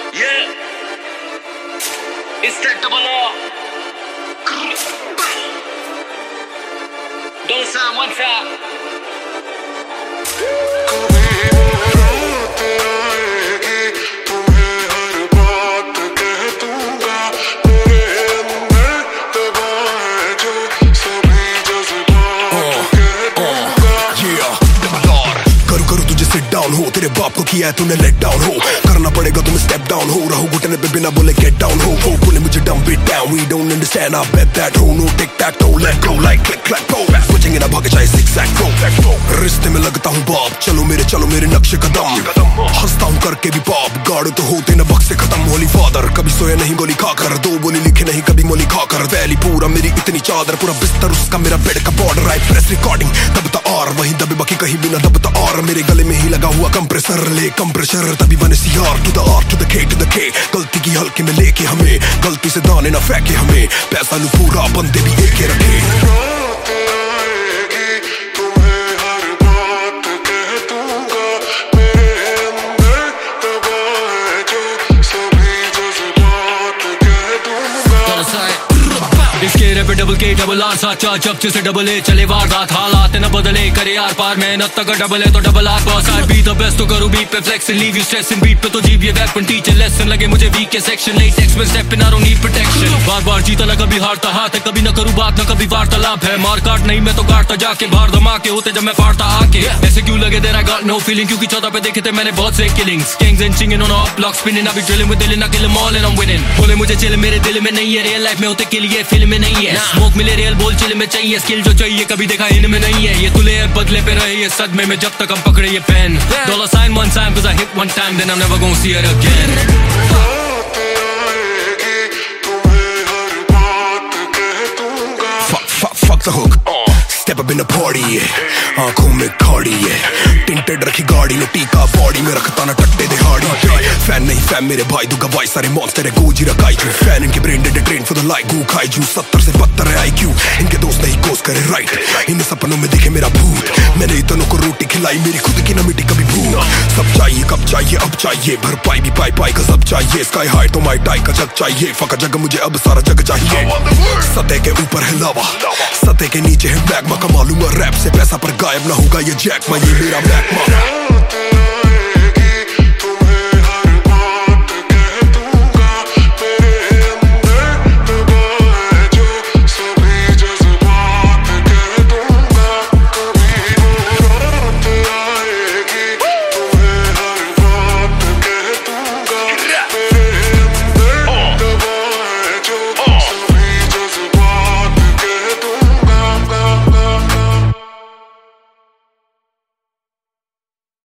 Yeah, it's that double R. Don't sound one time. हो तेरे बाप को किया है तूने लेट डाउन हो, करना पड़ेगा तुम्हें स्टेप डाउन हो, रहूं घुटने पे बिना बोले गेट डाउन हो, वो बोले मुझे dump it down, we don't understand I bet that हो, no tick tack toe let go like click clack go, बचेंगे ना भागे चाहे zigzag go, रिश्ते में लगता हूँ बाप, चलो मेरे नक्शे कदम, हंसता हूँ करके भी पाप, गाड़ो तो होते न बक्से खत्म, होली फादर कभी सोया नहीं गोली खाकर, दो बोली लिखे नहीं कभी मोली खाकर, वैली पूरा मेरी इतनी चादर, पूरा बिस्तर उसका मेरा बेड का बॉर्डर, आई प्रेस रिकॉर्डिंग दबता और वहीं दबे बाकी कहीं भी ना दबता और, मेरे गले में ही लगा हुआ कंप्रेसर, ले कंप्रेशर तभी बने CR to the R to the K, गलती की हल्के में लेके हमें, गलती से दाने ना फेंके हमें, पैसा लू पूरा बंदे भी एक रखे। इसके पे डबल K डबल R साथ चार चपचे से डबल A चले वारदात, हालात न बदले करे यार पार, मेहनत तक डबल है तो double R boss, I be the best तो करूं बीट पे flex leave you stress in beat पे तो जीप ये वेपन टीचर लेसन लगे मुझे वीक के सेक्शन नहीं टेक्स्ट में step in I don't need protection, बार बार जीता ना कभी हारता हाथ है, कभी ना करूं बात ना कभी वार्तालाप है, मार काट नहीं मैं तो काटता जाके, बाहर धमाके होते जब मैं फाड़ता आके, ऐसे क्यों लगे there I got no feeling, क्योंकि 14 पे देखे थे मैंने बहुत से किलिंग्स, किंग्स एंड चिंगिंग on up block spinning, I be drilling with दिल ना kill all and I am winning, बोले मुझे चिल मेरे दिल में नहीं है, रियल लाइफ में होते के लिए फिल्म में नहीं है, स्मोक मिले रियल बोल चिल में चाहिए, स्किल जो चाहिए कभी देखा इनमें नहीं है, ये तुले बदले पे रहे ये सदमे में जब तक हम पकड़े ये pen, dollar sign one time cause I hit one time then I'm never gonna see it again. Fuck the hook, step up in the party, आंखों में खाड़ी है, टिंटेड रखी गाड़ी ने टीका बॉडी में रखता ना टट्टे दिहाड़ी, फैन नहीं फैन मेरे भाई दूंगा वाई सारे मॉन्स्टर है गोजी रखाई जू, फैन इनके brain dead train for the like गू खाई जू, 70 से 72 है IQ, इनके दोस्त नहीं कोस करे राइट, इन सपनों में दिखे मेरा भूत, मैंने इतनों को रोटी खिलाई मेरी खुद की न मिटी कभी भूख, सब चाहिए कब चाहिए अब चाहिए, भरपाई भी पाई का सब चाहिए, स्काई हाई तो माई टाई का जग चाहिए, फका जग मुझे अब सारा जग चाहिए, सतह के ऊपर है लावा, सतह के नीचे है मैग्मा, कमा लूंगा रैप से पैसा पर गायब ना होगा ये जैक मा, ये मेरा मैग्मा।